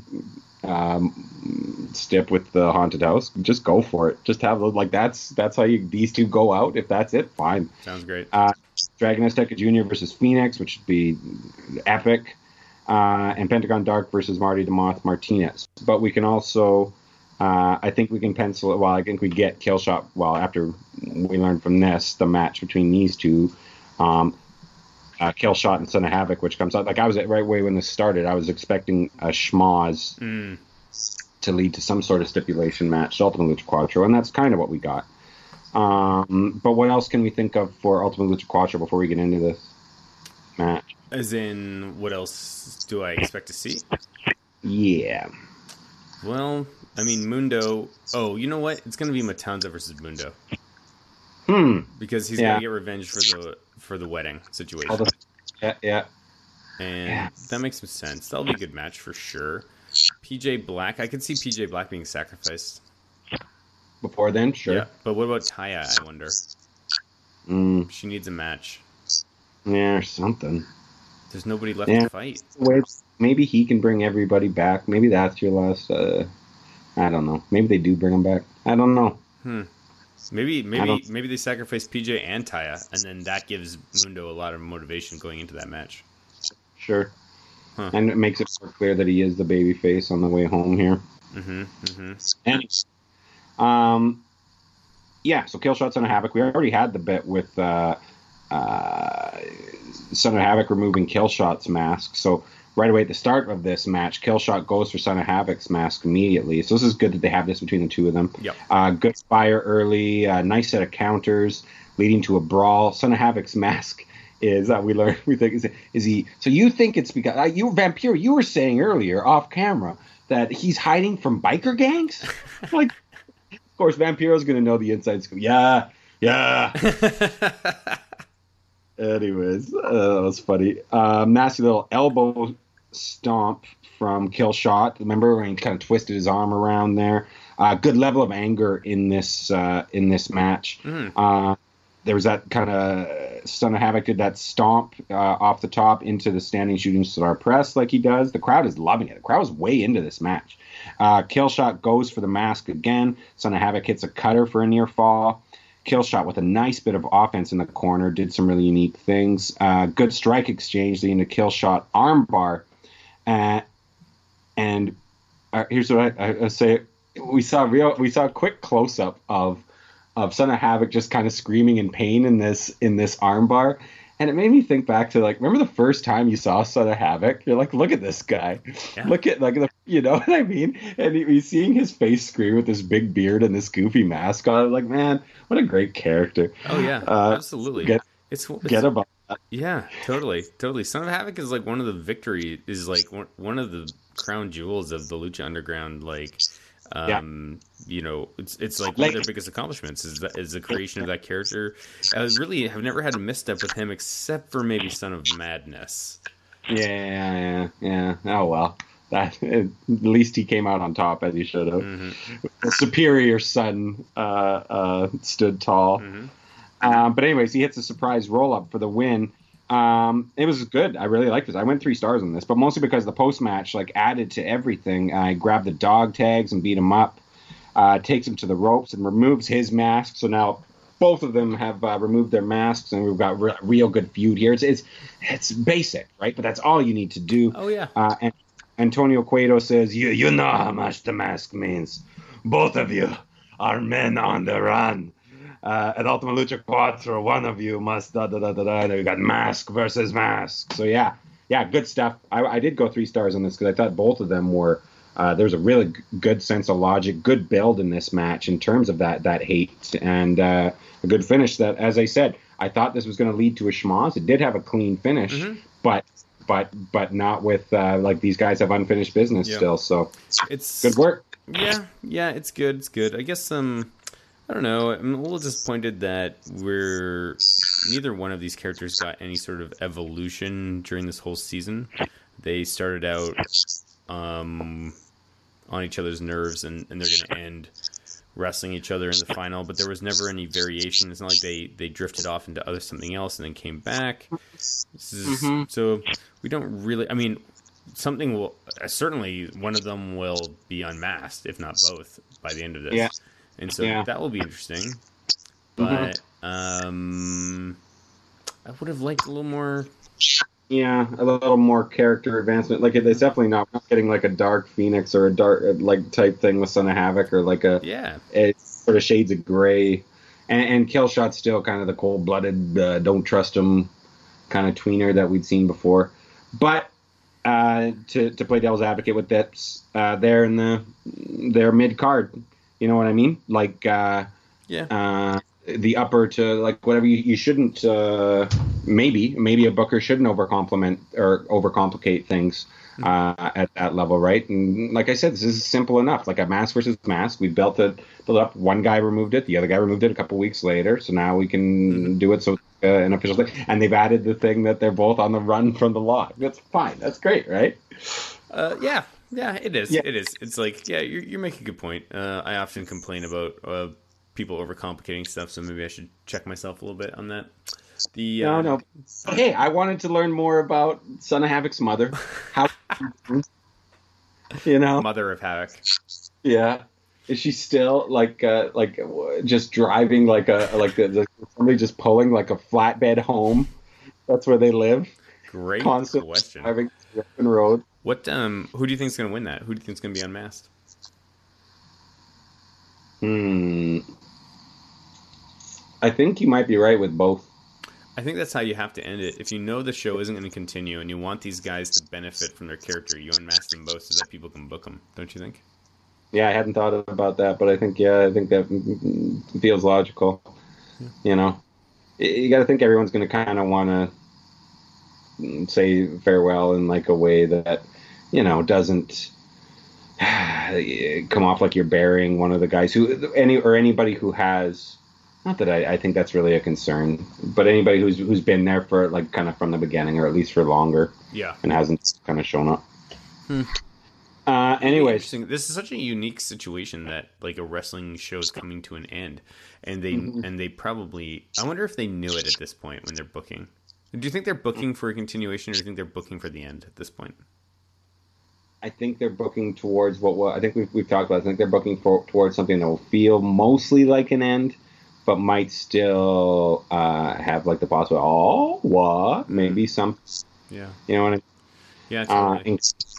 Speaker 2: stip with the haunted house. Just go for it. Just have that's how these two go out. If that's it, fine.
Speaker 1: Sounds great.
Speaker 2: Dragon Azteca Jr. versus Phoenix, which would be epic. And Pentagon Dark versus Marty DeMoth Martinez. But we can also, I think we can pencil it. Well, I think we get Killshot. Well, after we learn from this, the match between these two, Killshot and Son of Havoc, which comes out. Like I was at right way when this started. I was expecting a schmoz to lead to some sort of stipulation match, Ultima Lucha Quattro, and that's kind of what we got. But what else can we think of for Ultima Lucha Quattro before we get into this match?
Speaker 1: As in, what else do I expect to see?
Speaker 2: Yeah.
Speaker 1: Well, I mean, Mundo... Oh, you know what? It's going to be Matanza versus Mundo. Because he's going to get revenge for the wedding situation.
Speaker 2: Yeah.
Speaker 1: And that makes some sense. That'll be a good match for sure. PJ Black. I could see PJ Black being sacrificed.
Speaker 2: Before then, sure. Yeah,
Speaker 1: but what about Taya, I wonder? She needs a match.
Speaker 2: Yeah, or something.
Speaker 1: There's nobody left to fight.
Speaker 2: Maybe he can bring everybody back. Maybe that's your last... I don't know. Maybe they do bring him back. I don't know.
Speaker 1: Maybe they sacrifice PJ and Taya, and then that gives Mundo a lot of motivation going into that match.
Speaker 2: Sure. And it makes it more clear that he is the baby face on the way home here. And so Killshot, Son of Havoc. We already had the bit with Son of Havoc removing Killshot's mask. So right away at the start of this match, Killshot goes for Son of Havoc's mask immediately. So this is good that they have this between the two of them.
Speaker 1: Yep.
Speaker 2: Good fire early, nice set of counters leading to a brawl. Son of Havoc's mask is we think is he? So you think it's because Vampiro? You were saying earlier off camera that he's hiding from biker gangs. Like, of course, Vampiro's going to know the inside scoop. Yeah. Anyways, that was funny. Nasty little elbow stomp from Killshot. Remember when he kind of twisted his arm around there? Good level of anger in this match. There was that kind of Son of Havoc did that stomp off the top into the standing shooting star press like he does. The crowd is loving it. The crowd is way into this match. Killshot goes for the mask again. Son of Havoc hits a cutter for a near fall. Killshot with a nice bit of offense in the corner, did some really unique things. Good strike exchange leading to Killshot armbar. And here's what I say: we saw a quick close up of Son of Havoc just kind of screaming in pain in this armbar, and it made me think back to remember the first time you saw Son of Havoc? You're like, look at this guy. Yeah. Look at the You know what I mean? And he's seeing his face screen with this big beard and this goofy mask on. I'm like, man, what a great character.
Speaker 1: Oh yeah, absolutely.
Speaker 2: Get
Speaker 1: It's
Speaker 2: get about that.
Speaker 1: yeah, totally, totally. Son of Havoc is like one of the victory is like one of the crown jewels of the Lucha Underground. Like,
Speaker 2: Yeah,
Speaker 1: it's like one of
Speaker 2: like
Speaker 1: their biggest accomplishments is the creation of that character. I really have never had a misstep with him except for maybe Son of Madness.
Speaker 2: yeah. Oh well, at least he came out on top as he should have.
Speaker 1: Hmm.
Speaker 2: The superior son stood tall.
Speaker 1: Hmm.
Speaker 2: But anyways, he hits a surprise roll up for the win. It was good. I really liked this. I went 3 stars on this, but mostly because the post match like added to everything. I grabbed the dog tags and beat him up. Takes him to the ropes and removes his mask. So now both of them have removed their masks, and we've got real good feud here. It's basic, right? But that's all you need to do.
Speaker 1: Oh yeah.
Speaker 2: And Antonio Cueto says, "You know how much the mask means. Both of you are men on the run. At Ultima Lucha Cuatro, one of you must da da da da da. We got mask versus mask. So yeah, good stuff. I did go 3 stars on this because I thought both of them were. There was a really good sense of logic, good build in this match in terms of that hate, and a good finish. That, as I said, I thought this was going to lead to a schmoz. It did have a clean finish,
Speaker 1: Hmm.
Speaker 2: but not with like these guys have unfinished business
Speaker 1: Yeah.
Speaker 2: still. So
Speaker 1: It's
Speaker 2: good work.
Speaker 1: yeah, it's good. It's good. I guess I don't know. I'm a little disappointed that neither one of these characters got any sort of evolution during this whole season. They started out on each other's nerves, and they're going to end wrestling each other in the final. But there was never any variation. It's not like they drifted off into something else and then came back. So we don't really. I mean, something will certainly one of them will be unmasked, if not both, by the end of this.
Speaker 2: Yeah.
Speaker 1: And so
Speaker 2: Yeah.
Speaker 1: that will be interesting. But I would have liked a little more.
Speaker 2: Yeah, a little more character advancement. Like it's definitely not getting like a Dark Phoenix or a dark like type thing with Son of Havoc or like
Speaker 1: Yeah.
Speaker 2: it's sort of shades of gray. And Killshot's still kind of the cold-blooded, don't trust him kind of tweener that we'd seen before. But to play devil's advocate with this, they're in their mid card. You know what I mean? Like
Speaker 1: Yeah.
Speaker 2: the upper to like whatever you shouldn't. Maybe a booker shouldn't overcomplicate things at that level, right? And like I said, this is simple enough. Like a mask versus mask. We built it up. One guy removed it. The other guy removed it a couple weeks later. So now we can do it. So an official thing. And they've added the thing that they're both on the run from the law. That's fine. That's great, right?
Speaker 1: Yeah, it is.
Speaker 2: Yeah.
Speaker 1: It is. It's like, yeah, you're making a good point. I often complain about people overcomplicating stuff, so maybe I should check myself a little bit on that.
Speaker 2: No. Hey, I wanted to learn more about Son of Havoc's mother. How,
Speaker 1: Mother of Havoc.
Speaker 2: Yeah. Is she still like just driving somebody just pulling like a flatbed home? That's where they live.
Speaker 1: Great
Speaker 2: Constantly
Speaker 1: question.
Speaker 2: driving the open road.
Speaker 1: What? Who do you think is going to win that? Who do you think is going to be unmasked?
Speaker 2: I think you might be right with both.
Speaker 1: I think that's how you have to end it. If you know the show isn't going to continue and you want these guys to benefit from their character, you unmask them both so that people can book them. Don't you think?
Speaker 2: Yeah, I hadn't thought about that, but I think that feels logical.
Speaker 1: Yeah.
Speaker 2: You got to think everyone's going to kind of want to say farewell in like a way that doesn't come off like you're burying one of the guys anybody who has. Not that I think that's really a concern, but anybody who's been there for like kind of from the beginning or at least for longer,
Speaker 1: Yeah.
Speaker 2: and hasn't kind of shown up.
Speaker 1: Anyways,
Speaker 2: Anyways,
Speaker 1: this is such a unique situation that like a wrestling show is coming to an end, and they probably. I wonder if they knew it at this point when they're booking. Do you think they're booking for a continuation, or do you think they're booking for the end at this point?
Speaker 2: I think they're booking towards what I think we've talked about. I think they're booking towards something that will feel mostly like an end, but might still have like the possibility. Maybe some.
Speaker 1: Yeah.
Speaker 2: You know what I mean?
Speaker 1: Yeah. Totally.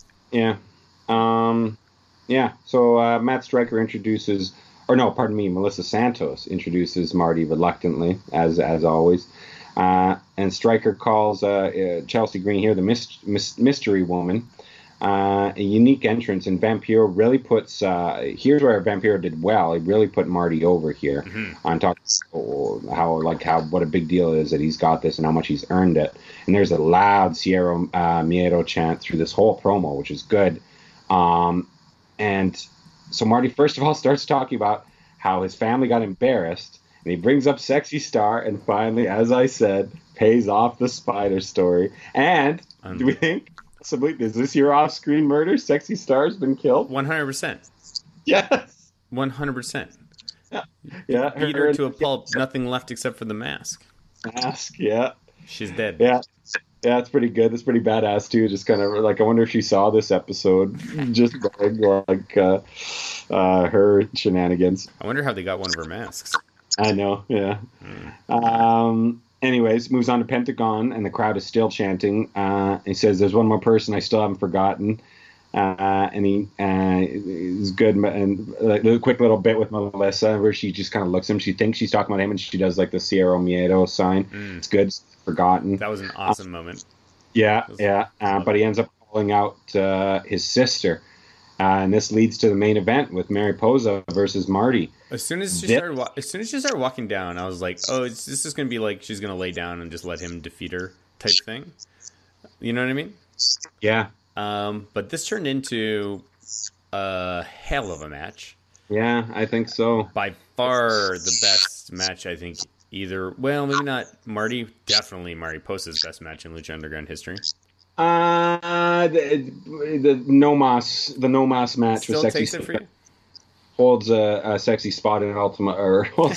Speaker 2: So Matt Stryker Melissa Santos introduces Marty reluctantly, as always. And Stryker calls Chelsea Green here the mystery woman. A unique entrance, and Vampiro really puts. Here's where Vampiro did well. He really put Marty over here on talking how what a big deal it is that he's got this and how much he's earned it. And there's a loud Cero Miedo chant through this whole promo, which is good. And so Marty first of all starts talking about how his family got embarrassed, and he brings up Sexy Star, and finally, as I said, pays off the spider story. And do we think? Is this your off-screen murder? Sexy Star's been killed?
Speaker 1: 100%.
Speaker 2: Yes.
Speaker 1: 100%.
Speaker 2: Yeah.
Speaker 1: Beat her to a pulp. Nothing left except for the mask.
Speaker 2: Mask, yeah.
Speaker 1: She's dead.
Speaker 2: Yeah. Yeah, it's pretty good. It's pretty badass, too. Just kind of like, I wonder if she saw this episode. Just like her shenanigans.
Speaker 1: I wonder how they got one of her masks.
Speaker 2: I know, yeah. Anyways, moves on to Pentagon, and the crowd is still chanting. He says, "There's one more person I still haven't forgotten," and he is good. And a quick little bit with Melissa, where she just kind of looks at him. She thinks she's talking about him, and she does like the Cero Miedo sign. It's good. It's forgotten.
Speaker 1: That was an awesome moment.
Speaker 2: Yeah. But he ends up calling out his sister. And this leads to the main event with Mariposa versus Marty.
Speaker 1: As soon as she started walking down, I was like, "Oh, this is going to be like she's going to lay down and just let him defeat her type thing." You know what I mean?
Speaker 2: Yeah.
Speaker 1: But this turned into a hell of a match.
Speaker 2: Yeah, I think so.
Speaker 1: By far the best match, I think. Well, maybe not Marty. Definitely Mariposa's best match in Lucha Underground history.
Speaker 2: The Nomos match
Speaker 1: still
Speaker 2: with
Speaker 1: takes
Speaker 2: Sexy
Speaker 1: it for you?
Speaker 2: holds a sexy spot in Ultima, or holds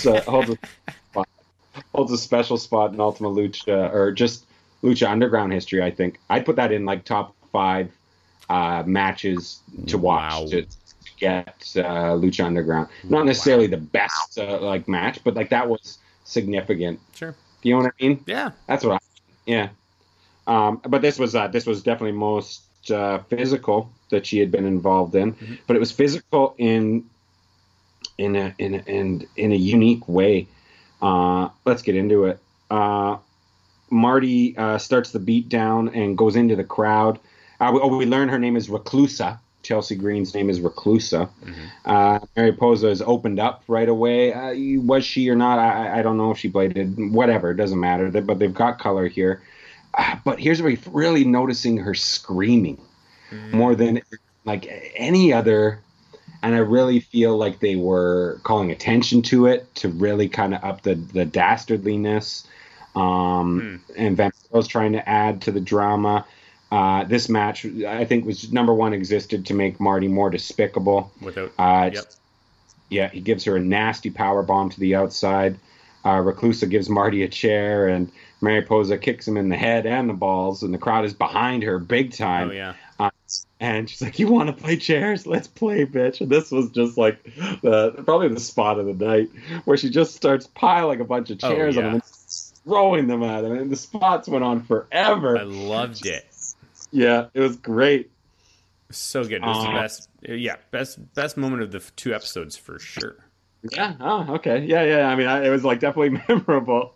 Speaker 2: a special spot in Ultima Lucha, or just Lucha Underground history. I think I'd put that in like top 5 matches to watch to get Lucha Underground. Not necessarily the best match, but like that was significant.
Speaker 1: Sure.
Speaker 2: Do you know what I mean?
Speaker 1: Yeah.
Speaker 2: That's what yeah. But this was definitely most physical that she had been involved in. But it was physical in a unique way. Let's get into it. Marty starts the beat down and goes into the crowd. We learn her name is Reclusa. Chelsea Green's name is Reclusa. Mariposa is opened up right away. Was she or not? I don't know if she bladed. Whatever, it doesn't matter. But they've got color here. But here's where you're really noticing her screaming more than like any other. And I really feel like they were calling attention to it to really kind of up the dastardliness. And Vampiro's trying to add to the drama. This match, I think, was number one, existed to make Marty more despicable. Yeah, he gives her a nasty power bomb to the outside. Reclusa gives Marty a chair, and Mariposa kicks him in the head and the balls, and the crowd is behind her big time.
Speaker 1: Oh, yeah.
Speaker 2: And she's like, "You want to play chairs? Let's play, bitch." And this was just like probably the spot of the night, where she just starts piling a bunch of chairs on him and throwing them at him. And the spots went on forever.
Speaker 1: I loved it.
Speaker 2: Yeah, it was great.
Speaker 1: So good. It was the best moment of the 2 episodes for sure.
Speaker 2: Yeah. Oh, okay. Yeah. I mean, it was like definitely memorable.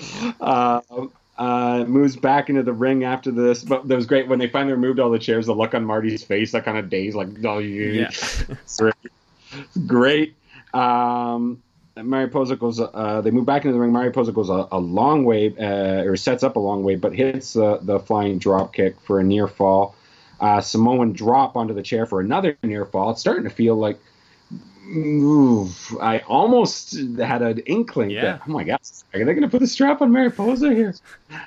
Speaker 2: Moves back into the ring after this, but it was great when they finally removed all the chairs. The look on Marty's face, that kind of daze, like, oh, yeah, great. Mariposa goes. They move back into the ring. Mariposa goes a long way, or sets up a long way, but hits the flying drop kick for a near fall. Samoan drop onto the chair for another near fall. It's starting to feel like. I almost had an inkling that, oh my God, are they going to put the strap on Mariposa here?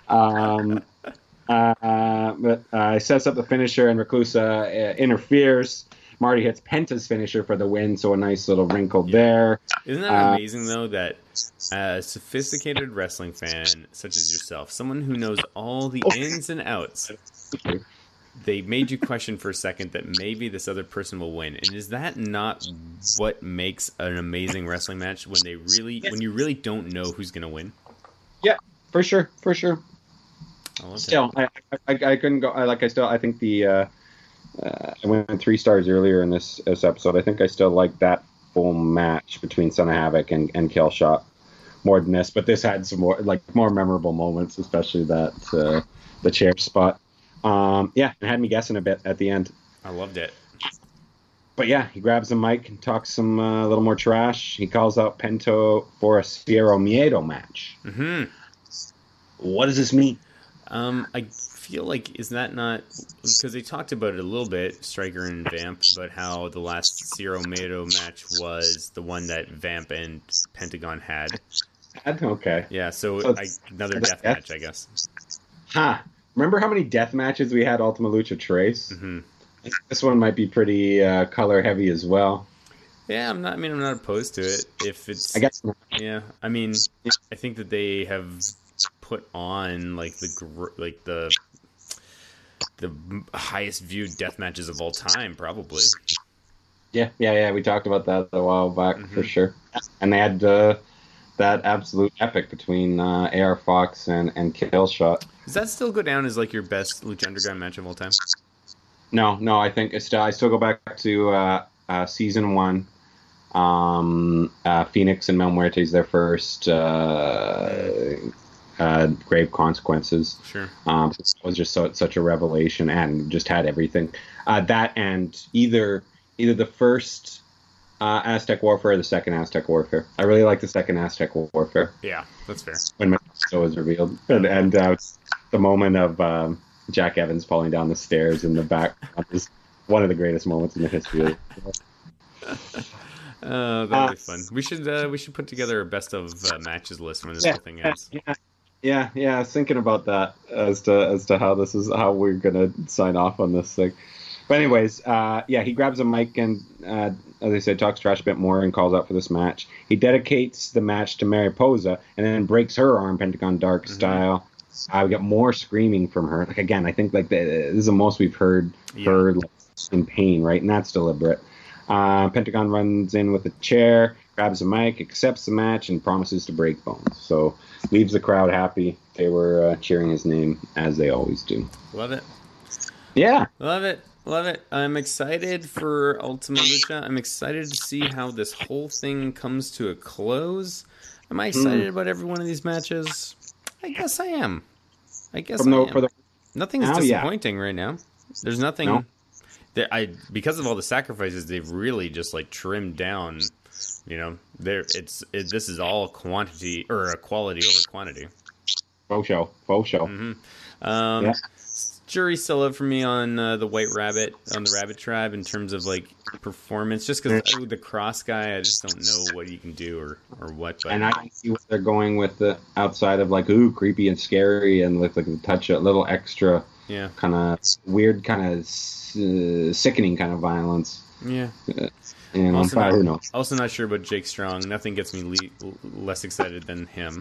Speaker 2: But sets up the finisher, and Reclusa interferes. Marty hits Penta's finisher for the win, so a nice little wrinkle there.
Speaker 1: Isn't that amazing, though, that a sophisticated wrestling fan such as yourself, someone who knows all the ins and outs, they made you question for a second that maybe this other person will win. And is that not what makes an amazing wrestling match, when you really don't know who's going to win?
Speaker 2: Yeah, for sure. Still, I couldn't go. I think I went 3 stars earlier in this episode. I think I still like that full match between Son of Havoc and Killshot more than this. But this had some more memorable moments, especially that the chair spot. It had me guessing a bit at the end.
Speaker 1: I loved it.
Speaker 2: But yeah, he grabs the mic and talks some a little more trash. He calls out Pento for a Cero Miedo match.
Speaker 1: Mm-hmm.
Speaker 2: What does this mean?
Speaker 1: I feel like, is that not... Because they talked about it a little bit, Striker and Vamp, about how the last Cero Miedo match was the one that Vamp and Pentagon had.
Speaker 2: Okay.
Speaker 1: Yeah, so another death match, I guess.
Speaker 2: Huh. Remember how many death matches we had Ultima Lucha Trace?
Speaker 1: Mm-hmm.
Speaker 2: This one might be pretty color heavy as well.
Speaker 1: Yeah, I'm not opposed to it. If it's...
Speaker 2: I guess not.
Speaker 1: Yeah, I mean, I think that they have put on like the highest viewed death matches of all time, probably.
Speaker 2: Yeah. We talked about that a while back for sure. And they had that absolute epic between AR Fox and Killshot.
Speaker 1: Does that still go down as like your best Lucha Underground match of all time?
Speaker 2: No. I think I still go back to season 1. Phoenix and Mel Muertes, their first Grave Consequences.
Speaker 1: Sure.
Speaker 2: It was just such a revelation and just had everything. That and either the first Aztec Warfare or the second Aztec Warfare. I really like the second Aztec Warfare.
Speaker 1: Yeah, that's fair.
Speaker 2: When Mephisto was revealed. And the moment of Jack Evans falling down the stairs in the back is one of the greatest moments in the history of
Speaker 1: that'll be fun. We should put together a best of matches list when this whole thing ends.
Speaker 2: Yeah. I was thinking about that as to how we're gonna sign off on this thing. But anyways, he grabs a mic and, as I said, talks trash a bit more and calls out for this match. He dedicates the match to Mariposa and then breaks her arm, Pentagon Dark style. We get more screaming from her. Like again, I think like this is the most we've heard her like, in pain, right? And that's deliberate. Pentagon runs in with a chair, grabs a mic, accepts the match, and promises to break bones. So leaves the crowd happy. They were cheering his name, as they always do.
Speaker 1: Love it.
Speaker 2: Yeah.
Speaker 1: Love it. I'm excited for Ultima Lucha. I'm excited to see how this whole thing comes to a close. Am I excited about every one of these matches? I guess I am. Nothing's disappointing right now. There's nothing...
Speaker 2: No.
Speaker 1: Because of all the sacrifices, they've really just like trimmed down. You know, this is all quantity or quality over quantity.
Speaker 2: Faux show.
Speaker 1: Mm-hmm. Jury's still up for me on the White Rabbit, on the Rabbit Tribe in terms of like performance. Just because the Cross guy, I just don't know what he can do or what. But...
Speaker 2: And I can see what they're going with the outside of like creepy and scary and with like a touch a little extra. Yeah. Kind of weird, kind of sickening kind of violence.
Speaker 1: Yeah.
Speaker 2: And on fire, who knows?
Speaker 1: Also not sure about Jake Strong. Nothing gets me less excited than him.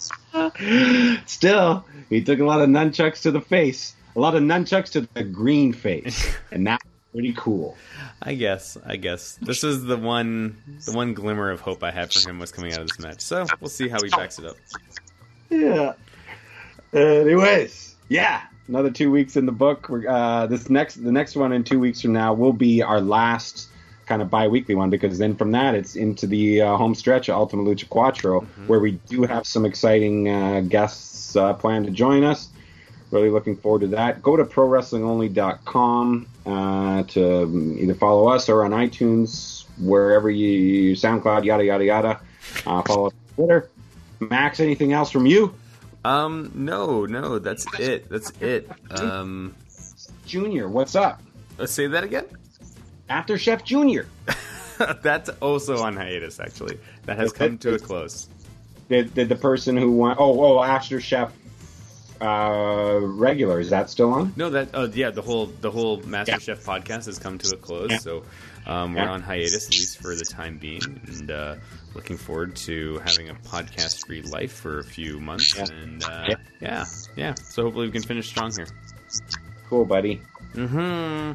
Speaker 2: Still, he took a lot of nunchucks to the face. A lot of nunchucks to the green face. And that's pretty cool.
Speaker 1: I guess. This is the one glimmer of hope I had for him was coming out of this match. So we'll see how he backs it up.
Speaker 2: Yeah. Anyways, yeah. Another 2 weeks in the book. The next one in 2 weeks from now will be our last kind of bi-weekly one, because then from that it's into the home stretch of Ultima Lucha Quattro, where we do have some exciting guests planned to join us. Really looking forward to that. Go to ProWrestlingOnly.com to either follow us or on iTunes, wherever you SoundCloud, yada yada yada. Follow us on Twitter. Max, anything else from you?
Speaker 1: No, that's it.
Speaker 2: Junior, what's up?
Speaker 1: Let's say that again.
Speaker 2: After Chef Junior.
Speaker 1: That's also on hiatus, actually. That has come to a close.
Speaker 2: Did the person who won? After Chef regular, is that still on?
Speaker 1: No, the whole Master Chef podcast has come to a close. Yeah. So we're on hiatus, at least for the time being, and looking forward to having a podcast-free life for a few months. Yeah. And yeah. So hopefully we can finish strong here.
Speaker 2: Cool, buddy.
Speaker 1: Mm-hmm.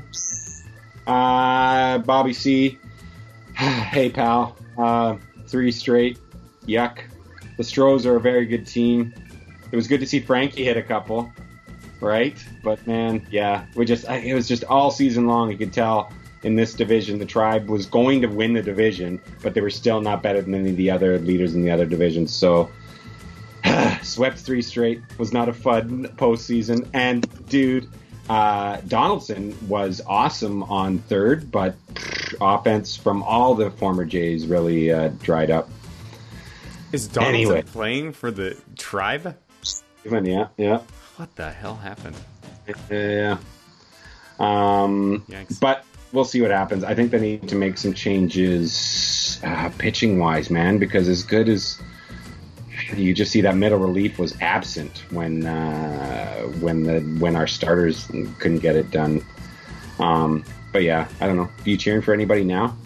Speaker 2: Bobby C. Hey, pal. 3 straight. Yuck. The Stros are a very good team. It was good to see Frankie hit a couple, right? But man, yeah, it was just all season long. You could tell in this division the Tribe was going to win the division, but they were still not better than any of the other leaders in the other divisions. So swept 3 straight. Was not a fun postseason. And dude, Donaldson was awesome on third, but offense from all the former Jays really dried up.
Speaker 1: Is Donaldson playing for the Tribe?
Speaker 2: Yeah.
Speaker 1: What the hell happened?
Speaker 2: Yeah. But we'll see what happens. I think they need to make some changes pitching wise, man, because as good as you just see that middle relief was absent when our starters couldn't get it done. But yeah, I don't know. Are you cheering for anybody now?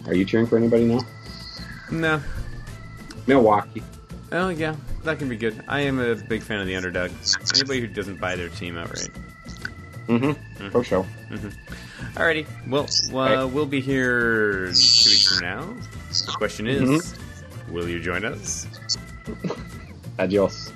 Speaker 1: No.
Speaker 2: Milwaukee.
Speaker 1: Oh yeah, that can be good. I am a big fan of the underdog. Anybody who doesn't buy their team outright.
Speaker 2: For sure.
Speaker 1: Alrighty. Well, we'll be here 2 weeks from now. The question is, will you join us?
Speaker 2: Adios.